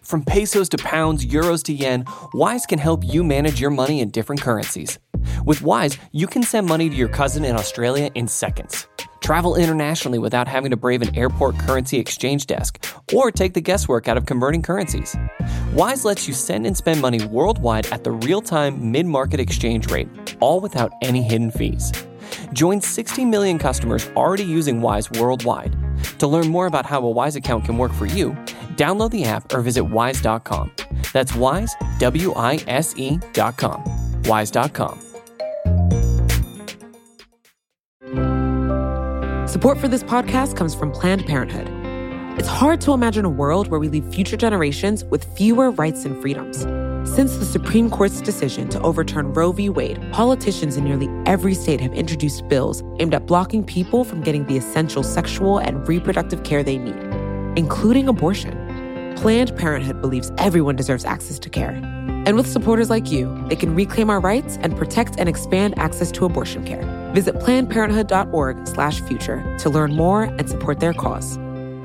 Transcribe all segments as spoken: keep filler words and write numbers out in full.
From pesos to pounds, euros to yen, Wise can help you manage your money in different currencies. With Wise, you can send money to your cousin in Australia in seconds. Travel internationally without having to brave an airport currency exchange desk or take the guesswork out of converting currencies. Wise lets you send and spend money worldwide at the real-time mid-market exchange rate, all without any hidden fees. Join sixty million customers already using Wise worldwide. To learn more about how a Wise account can work for you, download the app or visit wise dot com. That's Wise, W I S E dot com. wise dot com. Support for this podcast comes from Planned Parenthood. It's hard to imagine a world where we leave future generations with fewer rights and freedoms. Since the Supreme Court's decision to overturn Roe v. Wade, politicians in nearly every state have introduced bills aimed at blocking people from getting the essential sexual and reproductive care they need, including abortion. Planned Parenthood believes everyone deserves access to care. And with supporters like you, they can reclaim our rights and protect and expand access to abortion care. Visit planned parenthood dot org slash future to learn more and support their cause.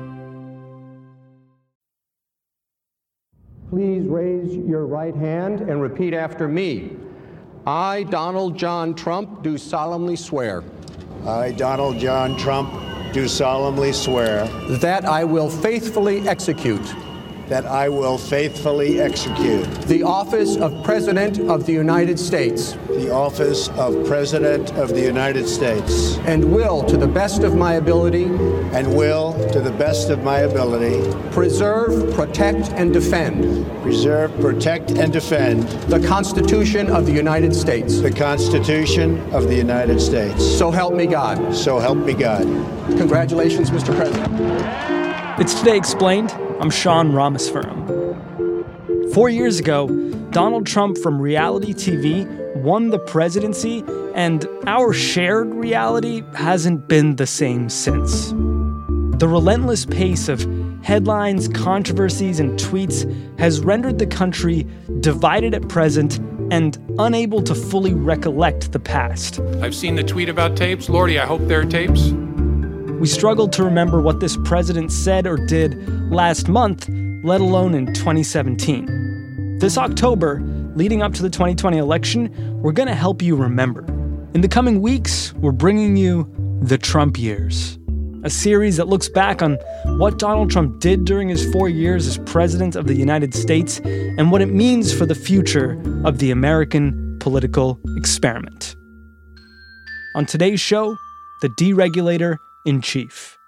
Please raise your right hand and repeat after me. I, Donald John Trump, do solemnly swear. I, Donald John Trump, do solemnly swear. That I will faithfully execute. That I will faithfully execute. The office of President of the United States. The office of President of the United States. And will, to the best of my ability. And will, to the best of my ability. Preserve, protect, and defend. Preserve, protect, and defend. The Constitution of the United States. The Constitution of the United States. So help me God. So help me God. Congratulations, Mister President. It's Today Explained. I'm Sean Ramaswamy. Four years ago, Donald Trump from reality T V won the presidency, and our shared reality hasn't been the same since. The relentless pace of headlines, controversies, and tweets has rendered the country divided at present and unable to fully recollect the past. I've seen the tweet about tapes. Lordy, I hope there are tapes. We struggled to remember what this president said or did last month, let alone in twenty seventeen. This October, leading up to the twenty twenty election, we're going to help you remember. In the coming weeks, we're bringing you The Trump Years, a series that looks back on what Donald Trump did during his four years as president of the United States and what it means for the future of the American political experiment. On today's show, the deregulator in chief.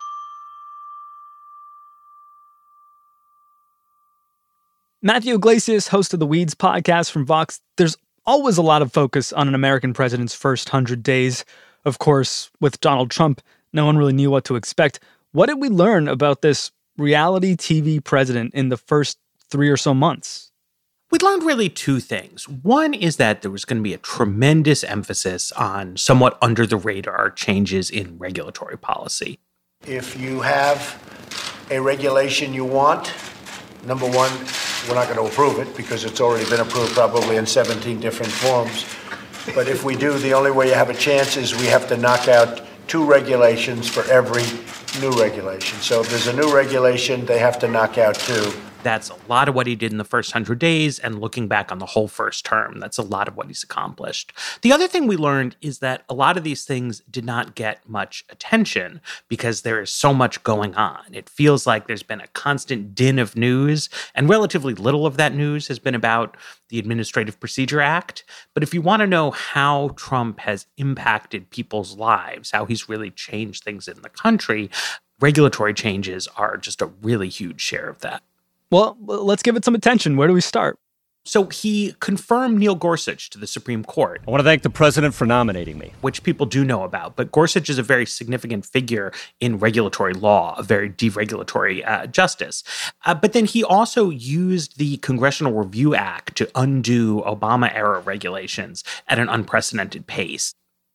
Matthew Iglesias, host of the Weeds podcast from Vox. There's always a lot of focus on an American president's first hundred days. Of course, with Donald Trump, no one really knew what to expect. What did we learn about this reality T V president in the first three or so months? We learned really two things. One is that there was going to be a tremendous emphasis on somewhat under-the-radar changes in regulatory policy. If you have a regulation you want, number one, we're not going to approve it because it's already been approved probably in seventeen different forms. But if we do, the only way you have a chance is we have to knock out two regulations for every new regulation. So if there's a new regulation, they have to knock out two. That's a lot of what he did in the first hundred days, and looking back on the whole first term, that's a lot of what he's accomplished. The other thing we learned is that a lot of these things did not get much attention because there is so much going on. It feels like there's been a constant din of news, and relatively little of that news has been about the Administrative Procedure Act. But if you want to know how Trump has impacted people's lives, how he's really changed things in the country, regulatory changes are just a really huge share of that. Well, let's give it some attention. Where do we start? So he confirmed Neil Gorsuch to the Supreme Court. I want to thank the president for nominating me. Which people do know about. But Gorsuch is a very significant figure in regulatory law, a very deregulatory uh, justice. Uh, but then he also used the Congressional Review Act to undo Obama-era regulations at an unprecedented pace.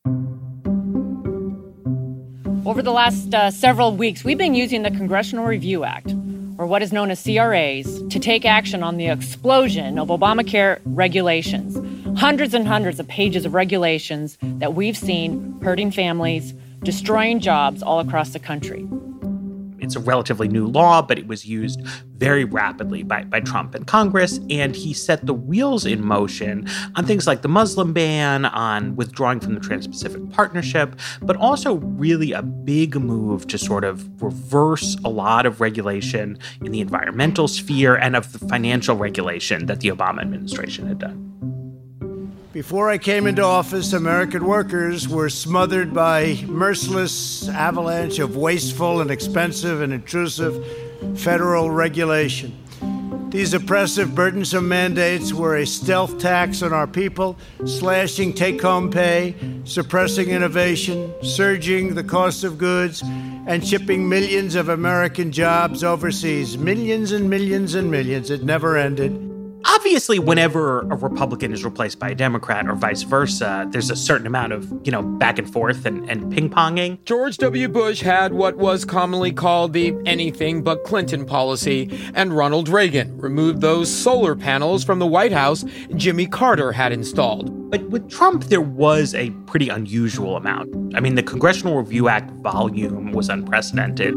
Over the last uh, several weeks, we've been using the Congressional Review Act, or what is known as C R As, to take action on the explosion of Obamacare regulations. Hundreds and hundreds of pages of regulations that we've seen hurting families, destroying jobs all across the country. It's a relatively new law, but it was used very rapidly by, by Trump and Congress, and he set the wheels in motion on things like the Muslim ban, on withdrawing from the Trans-Pacific Partnership, but also really a big move to sort of reverse a lot of regulation in the environmental sphere and of the financial regulation that the Obama administration had done. Before I came into office, American workers were smothered by merciless avalanche of wasteful and expensive and intrusive federal regulation. These oppressive, burdensome mandates were a stealth tax on our people, slashing take-home pay, suppressing innovation, surging the cost of goods, and shipping millions of American jobs overseas. Millions and millions and millions. It never ended. Obviously, whenever a Republican is replaced by a Democrat or vice versa, there's a certain amount of, you know, back and forth and, and ping-ponging. George W. Bush had what was commonly called the anything but Clinton policy, and Ronald Reagan removed those solar panels from the White House Jimmy Carter had installed. But with Trump, there was a pretty unusual amount. I mean, the Congressional Review Act volume was unprecedented.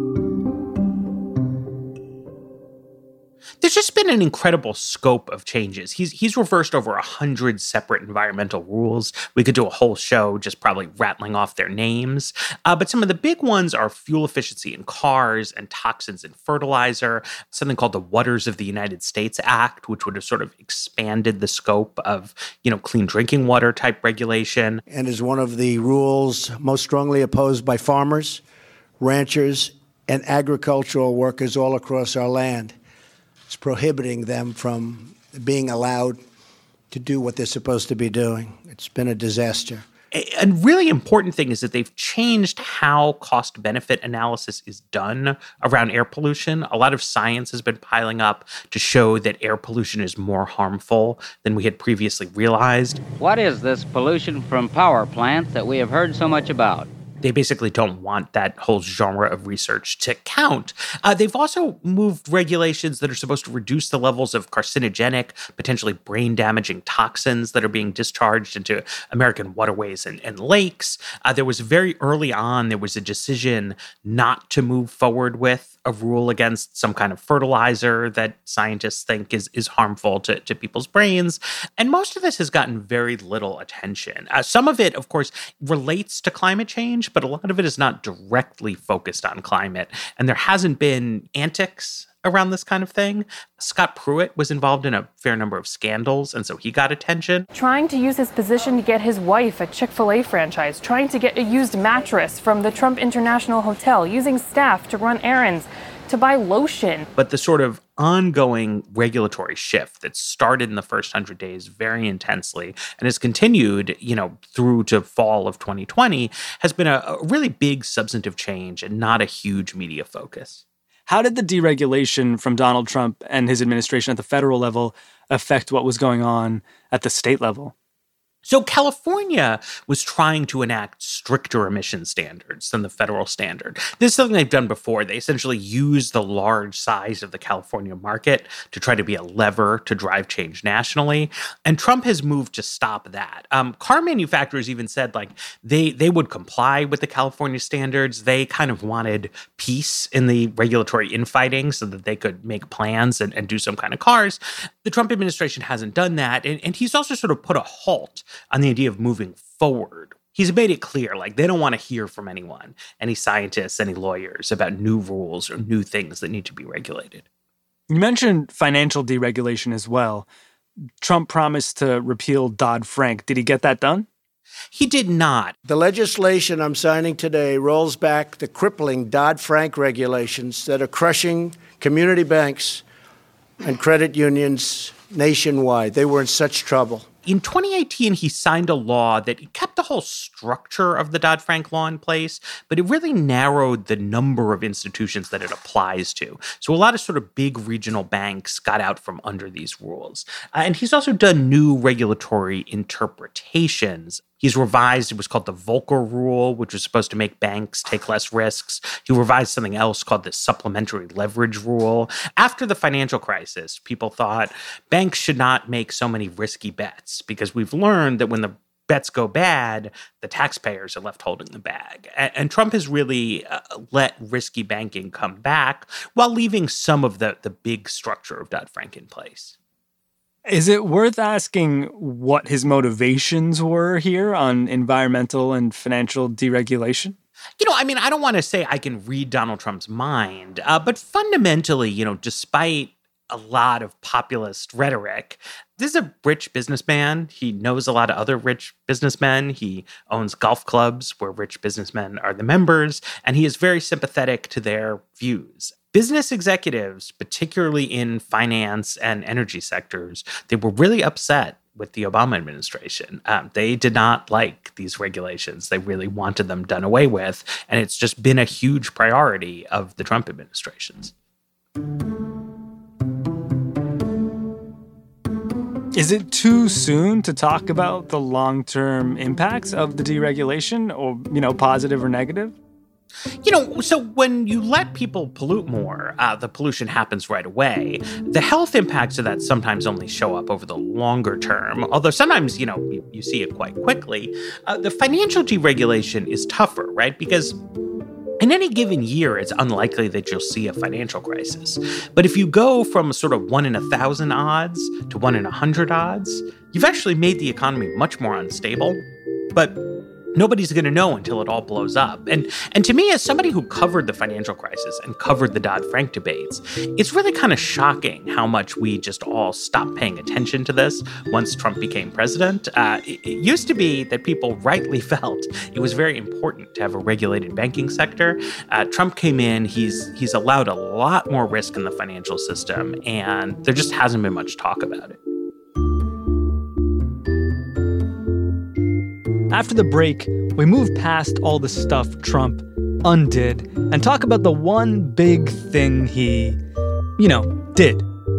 There's just been an incredible scope of changes. He's he's reversed over a hundred separate environmental rules. We could do a whole show just probably rattling off their names. Uh, but some of the big ones are fuel efficiency in cars and toxins in fertilizer, something called the Waters of the United States Act, which would have sort of expanded the scope of, you know, clean drinking water type regulation. And is one of the rules most strongly opposed by farmers, ranchers, and agricultural workers all across our land. It's prohibiting them from being allowed to do what they're supposed to be doing. It's been a disaster. A really important thing is that they've changed how cost-benefit analysis is done around air pollution. A lot of science has been piling up to show that air pollution is more harmful than we had previously realized. What is this pollution from power plants that we have heard so much about? They basically don't want that whole genre of research to count. Uh, they've also moved regulations that are supposed to reduce the levels of carcinogenic, potentially brain-damaging toxins that are being discharged into American waterways and, and lakes. Uh, there was very early on, there was a decision not to move forward with a rule against some kind of fertilizer that scientists think is, is harmful to, to people's brains. And most of this has gotten very little attention. Uh, some of it, of course, relates to climate change, but a lot of it is not directly focused on climate. And there hasn't been antics around this kind of thing. Scott Pruitt was involved in a fair number of scandals, and so he got attention. Trying to use his position to get his wife a Chick-fil-A franchise, trying to get a used mattress from the Trump International Hotel, using staff to run errands, to buy lotion. But the sort of ongoing regulatory shift that started in the first hundred days very intensely and has continued, you know, through to fall of twenty twenty has been a, a really big substantive change and not a huge media focus. How did the deregulation from Donald Trump and his administration at the federal level affect what was going on at the state level? So California was trying to enact stricter emission standards than the federal standard. This is something they've done before. They essentially use the large size of the California market to try to be a lever to drive change nationally. And Trump has moved to stop that. Um, car manufacturers even said, like, they, they would comply with the California standards. They kind of wanted peace in the regulatory infighting so that they could make plans and, and do some kind of cars. The Trump administration hasn't done that. And, and he's also sort of put a halt on the idea of moving forward. He's made it clear, like, they don't want to hear from anyone, any scientists, any lawyers, about new rules or new things that need to be regulated. You mentioned financial deregulation as well. Trump promised to repeal Dodd-Frank. Did he get that done? He did not. The legislation I'm signing today rolls back the crippling Dodd-Frank regulations that are crushing community banks and credit unions nationwide. They were in such trouble. In twenty eighteen, he signed a law that kept the whole structure of the Dodd-Frank law in place, but it really narrowed the number of institutions that it applies to. So a lot of sort of big regional banks got out from under these rules. Uh, and he's also done new regulatory interpretations. He's revised, it was called the Volcker Rule, which was supposed to make banks take less risks. He revised something else called the Supplementary Leverage Rule. After the financial crisis, people thought banks should not make so many risky bets because we've learned that when the bets go bad, the taxpayers are left holding the bag. And, and Trump has really uh, let risky banking come back while leaving some of the, the big structure of Dodd-Frank in place. Is it worth asking what his motivations were here on environmental and financial deregulation? You know, I mean, I don't want to say I can read Donald Trump's mind, uh, but fundamentally, you know, despite a lot of populist rhetoric, this is a rich businessman. He knows a lot of other rich businessmen. He owns golf clubs where rich businessmen are the members, and he is very sympathetic to their views. Business executives, particularly in finance and energy sectors, they were really upset with the Obama administration. Um, they did not like these regulations. They really wanted them done away with, and it's just been a huge priority of the Trump administrations. Is it too soon to talk about the long-term impacts of the deregulation, or, you know, positive or negative? You know, so when you let people pollute more, uh, the pollution happens right away. The health impacts of that sometimes only show up over the longer term, although sometimes, you know, you, you see it quite quickly. Uh, the financial deregulation is tougher, right? Because in any given year, it's unlikely that you'll see a financial crisis. But if you go from sort of one in a thousand odds to one in a hundred odds, you've actually made the economy much more unstable. But nobody's going to know until it all blows up. And and to me, as somebody who covered the financial crisis and covered the Dodd-Frank debates, it's really kind of shocking how much we just all stopped paying attention to this once Trump became president. Uh, it, it used to be that people rightly felt it was very important to have a regulated banking sector. Uh, Trump came in, he's he's allowed a lot more risk in the financial system, and there just hasn't been much talk about it. After the break, we move past all the stuff Trump undid and talk about the one big thing he, you know, did.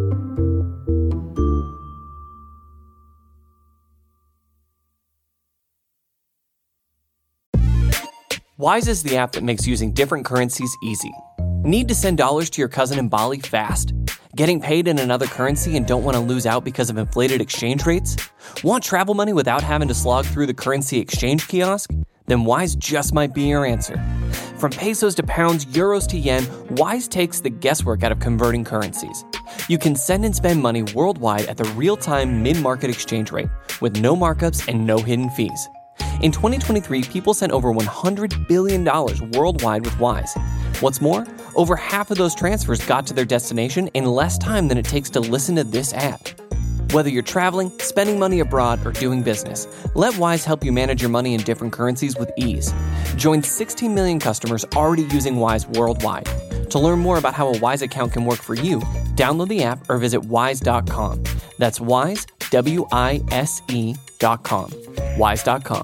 Wise is the app that makes using different currencies easy. Need to send dollars to your cousin in Bali fast? Getting paid in another currency and don't want to lose out because of inflated exchange rates? Want travel money without having to slog through the currency exchange kiosk? Then Wise just might be your answer. From pesos to pounds, euros to yen, Wise takes the guesswork out of converting currencies. You can send and spend money worldwide at the real-time mid-market exchange rate with no markups and no hidden fees. In twenty twenty-three, people sent over one hundred billion dollars worldwide with Wise. What's more, over half of those transfers got to their destination in less time than it takes to listen to this ad. Whether you're traveling, spending money abroad, or doing business, let Wise help you manage your money in different currencies with ease. Join sixteen million customers already using Wise worldwide. To learn more about how a Wise account can work for you, download the app or visit wise dot com. That's Wise, W I S E dot com. wise dot com.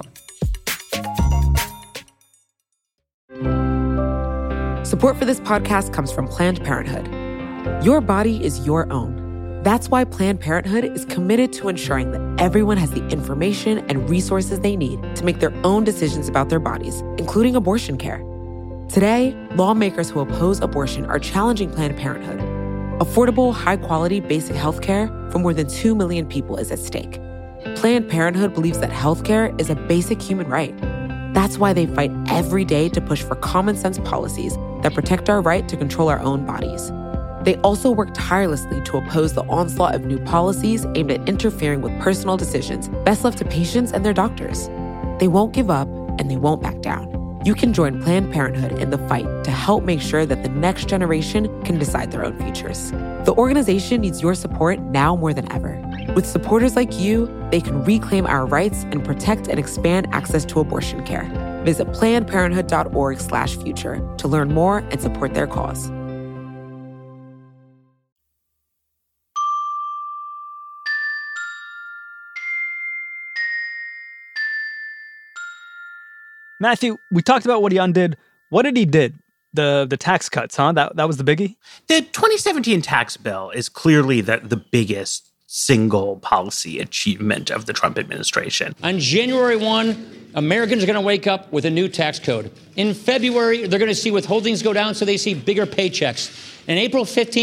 Support for this podcast comes from Planned Parenthood. Your body is your own. That's why Planned Parenthood is committed to ensuring that everyone has the information and resources they need to make their own decisions about their bodies, including abortion care. Today, lawmakers who oppose abortion are challenging Planned Parenthood. Affordable, high-quality basic health care for more than two million people is at stake. Planned Parenthood believes that health care is a basic human right. That's why they fight every day to push for common-sense policies that protect our right to control our own bodies. They also work tirelessly to oppose the onslaught of new policies aimed at interfering with personal decisions best left to patients and their doctors. They won't give up, and they won't back down. You can join Planned Parenthood in the fight to help make sure that the next generation can decide their own futures. The organization needs your support now more than ever. With supporters like you, they can reclaim our rights and protect and expand access to abortion care. Visit planned parenthood dot org slash future to learn more and support their cause. Matthew, we talked about what he undid. What did he did? The the tax cuts, huh? That that was the biggie? The twenty seventeen tax bill is clearly the, the biggest single policy achievement of the Trump administration. On January first, Americans are going to wake up with a new tax code. In February, they're going to see withholdings go down so they see bigger paychecks. And April fifteenth,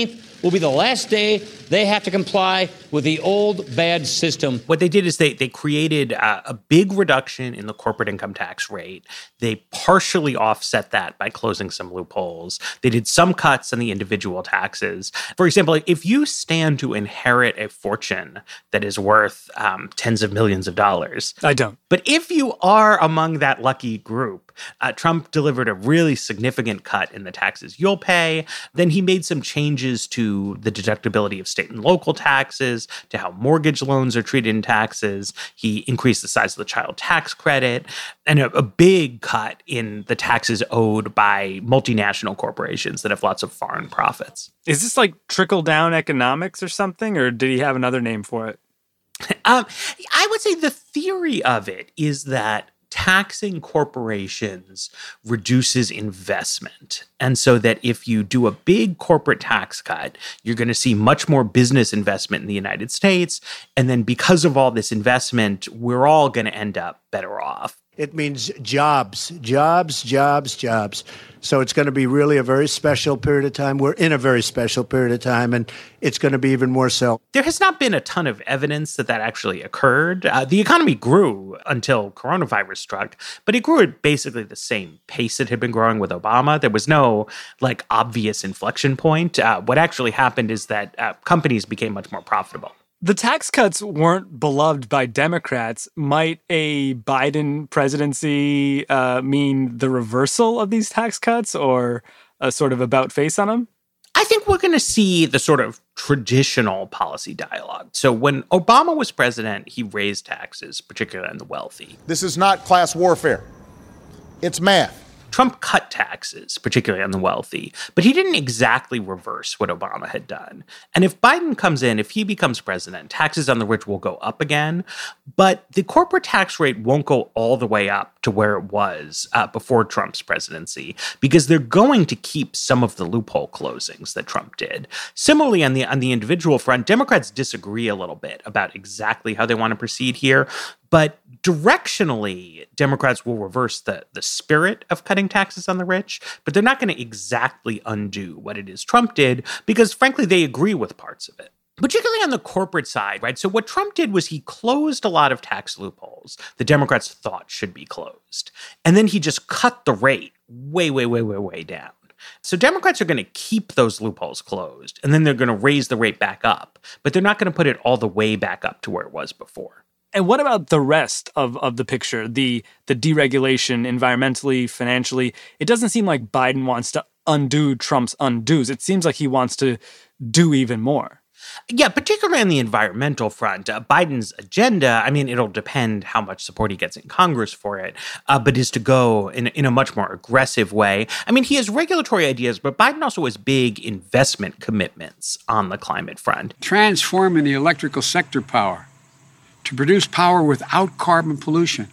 will be the last day they have to comply with the old bad system. What they did is they they created a, a big reduction in the corporate income tax rate. They partially offset that by closing some loopholes. They did some cuts on the individual taxes. For example, if you stand to inherit a fortune that is worth um, tens of millions of dollars. I don't. But if you are among that lucky group, uh, Trump delivered a really significant cut in the taxes you'll pay. Then he made some changes to the deductibility of state and local taxes, to how mortgage loans are treated in taxes. He increased the size of the child tax credit, and a, a big cut in the taxes owed by multinational corporations that have lots of foreign profits. Is this like trickle-down economics or something, or did he have another name for it? um, I would say the theory of it is that taxing corporations reduces investment. And so that if you do a big corporate tax cut, you're going to see much more business investment in the United States. And then because of all this investment, we're all going to end up better off. It means jobs, jobs, jobs, jobs. So it's going to be really a very special period of time. We're in a very special period of time, and it's going to be even more so. There has not been a ton of evidence that that actually occurred. Uh, the economy grew until coronavirus struck, but it grew at basically the same pace it had been growing with Obama. There was no, like, obvious inflection point. Uh, what actually happened is that uh, companies became much more profitable. The tax cuts weren't beloved by Democrats. Might a Biden presidency uh, mean the reversal of these tax cuts, or a sort of about face on them? I think we're going to see the sort of traditional policy dialogue. So when Obama was president, he raised taxes, particularly on the wealthy. This is not class warfare. It's math. Trump cut taxes, particularly on the wealthy, but he didn't exactly reverse what Obama had done. And if Biden comes in, if he becomes president, taxes on the rich will go up again, but the corporate tax rate won't go all the way up to where it was uh, before Trump's presidency, because they're going to keep some of the loophole closings that Trump did. Similarly, on the on the individual front, Democrats disagree a little bit about exactly how they want to proceed here. But directionally, Democrats will reverse the, the spirit of cutting taxes on the rich, but they're not going to exactly undo what it is Trump did, because frankly, they agree with parts of it. Particularly on the corporate side, right? So what Trump did was he closed a lot of tax loopholes the Democrats thought should be closed. And then he just cut the rate way, way, way, way, way down. So Democrats are going to keep those loopholes closed, and then they're going to raise the rate back up, but they're not going to put it all the way back up to where it was before. And what about the rest of, of the picture, the the deregulation environmentally, financially? It doesn't seem like Biden wants to undo Trump's undos. It seems like he wants to do even more. Yeah, particularly on the environmental front. Uh, Biden's agenda, I mean, it'll depend how much support he gets in Congress for it, uh, but is to go in, in a much more aggressive way. I mean, he has regulatory ideas, but Biden also has big investment commitments on the climate front. Transforming the electrical sector power to produce power without carbon pollution.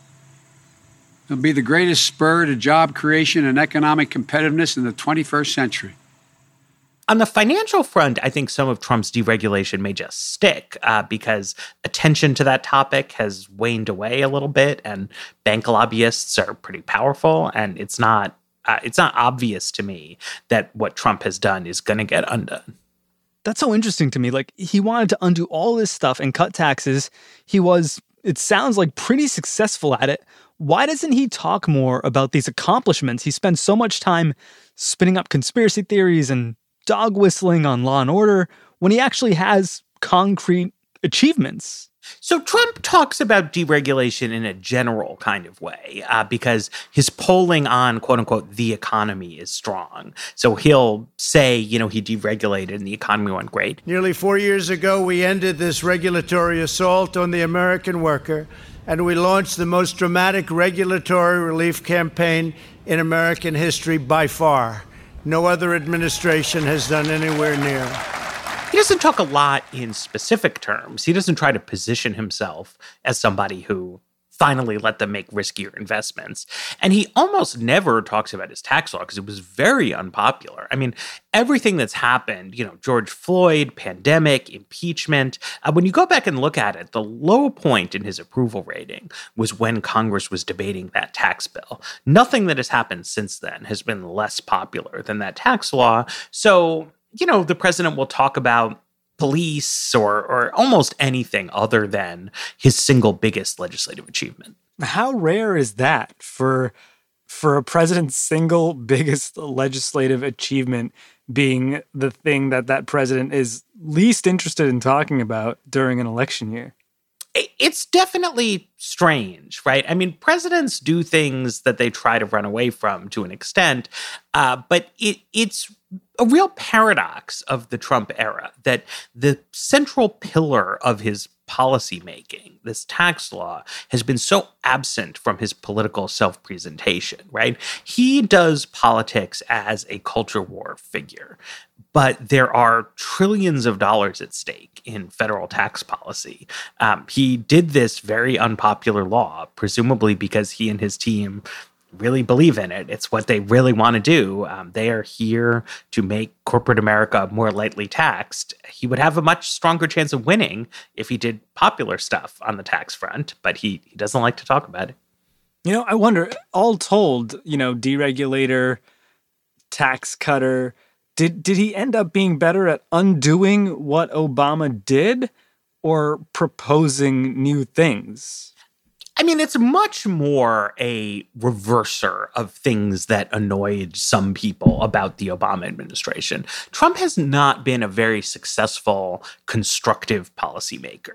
It'll be the greatest spur to job creation and economic competitiveness in the twenty-first century. On the financial front, I think some of Trump's deregulation may just stick uh, because attention to that topic has waned away a little bit, and bank lobbyists are pretty powerful, and it's not uh, it's not obvious to me that what Trump has done is going to get undone. That's so interesting to me. Like, he wanted to undo all this stuff and cut taxes. He was, it sounds like, pretty successful at it. Why doesn't he talk more about these accomplishments? He spends so much time spinning up conspiracy theories and dog whistling on Law and Order when he actually has concrete achievements. So Trump talks about deregulation in a general kind of way uh, because his polling on, quote unquote, the economy is strong. So he'll say, you know, he deregulated and the economy went great. Nearly four years ago, we ended this regulatory assault on the American worker, and we launched the most dramatic regulatory relief campaign in American history by far. No other administration has done anywhere near. He doesn't talk a lot in specific terms. He doesn't try to position himself as somebody who finally let them make riskier investments. And he almost never talks about his tax law because it was very unpopular. I mean, everything that's happened, you know, George Floyd, pandemic, impeachment, uh, when you go back and look at it, the low point in his approval rating was when Congress was debating that tax bill. Nothing that has happened since then has been less popular than that tax law. So you know, the president will talk about police or or almost anything other than his single biggest legislative achievement. How rare is that for for a president's single biggest legislative achievement being the thing that that president is least interested in talking about during an election year? It's definitely strange, right? I mean, presidents do things that they try to run away from to an extent, uh, but it, it's a real paradox of the Trump era that the central pillar of his policymaking, this tax law, has been so absent from his political self-presentation, right? He does politics as a culture war figure, but there are trillions of dollars at stake in federal tax policy. Um, he did this very unpopular law, presumably because he and his team really believe in it. It's what they really want to do. Um, they are here to make corporate America more lightly taxed. He would have a much stronger chance of winning if he did popular stuff on the tax front, but he, he doesn't like to talk about it. You know, I wonder, all told, you know, deregulator, tax cutter, did, did he end up being better at undoing what Obama did or proposing new things? I mean, it's much more a reverser of things that annoyed some people about the Obama administration. Trump has not been a very successful, constructive policymaker.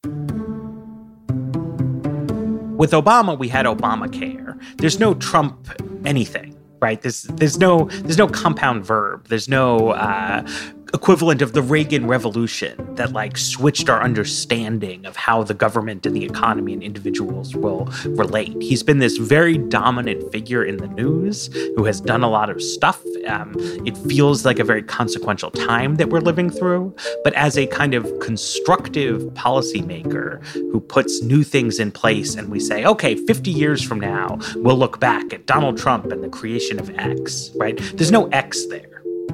With Obama, we had Obamacare. There's no Trump anything, right? There's, there's no there's no compound verb. There's no uh, equivalent of the Reagan Revolution that like switched our understanding of how the government and the economy and individuals will relate. He's been this very dominant figure in the news who has done a lot of stuff. Um, it feels like a very consequential time that we're living through. But as a kind of constructive policymaker who puts new things in place and we say, okay, fifty years from now, we'll look back at Donald Trump and the creation of X, right? There's no X there.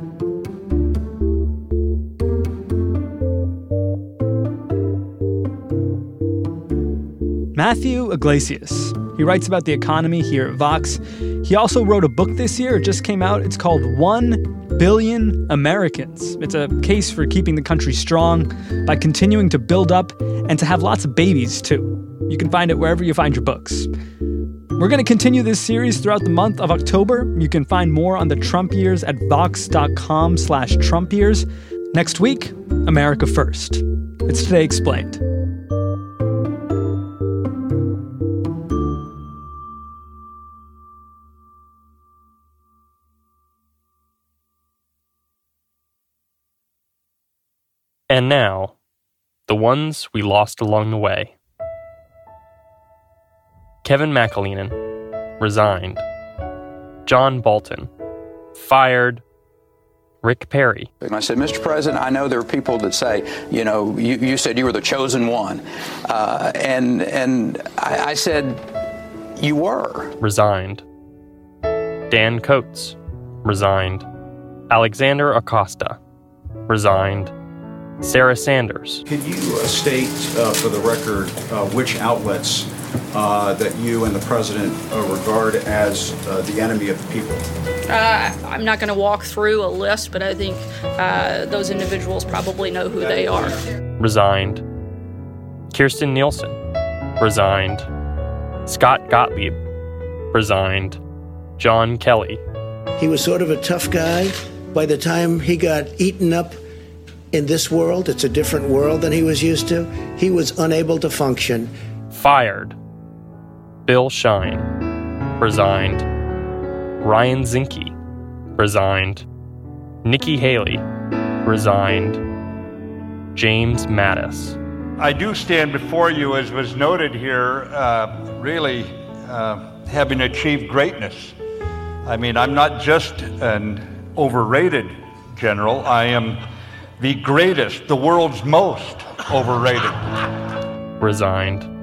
Matthew Iglesias. He writes about the economy here at Vox. He also wrote a book this year. It just came out. It's called One Billion Americans. It's a case for keeping the country strong by continuing to build up and to have lots of babies, too. You can find it wherever you find your books. We're going to continue this series throughout the month of October. You can find more on the Trump years at vox.com slash Trump years. Next week, America First. It's Today Explained. And now, the ones we lost along the way. Kevin McAleenan, resigned. John Bolton, fired. Rick Perry. And I said, Mister President, I know there are people that say, you know, you, you said you were the chosen one. Uh, and and I, I said, you were. Resigned. Dan Coates, resigned. Alexander Acosta, resigned. Sarah Sanders. Can you uh, state uh, for the record uh, which outlets uh, that you and the president uh, regard as uh, the enemy of the people? Uh, I'm not going to walk through a list, but I think uh, those individuals probably know who they are. Resigned. Kirstjen Nielsen, resigned. Scott Gottlieb, resigned. John Kelly. He was sort of a tough guy. By the time he got eaten up in this world, it's a different world than he was used to, he was unable to function. Fired. Bill Shine, resigned. Ryan Zinke, resigned. Nikki Haley, resigned. James Mattis. I do stand before you, as was noted here, uh, really uh, having achieved greatness. I mean, I'm not just an overrated general, I am the greatest, the world's most overrated. Resigned.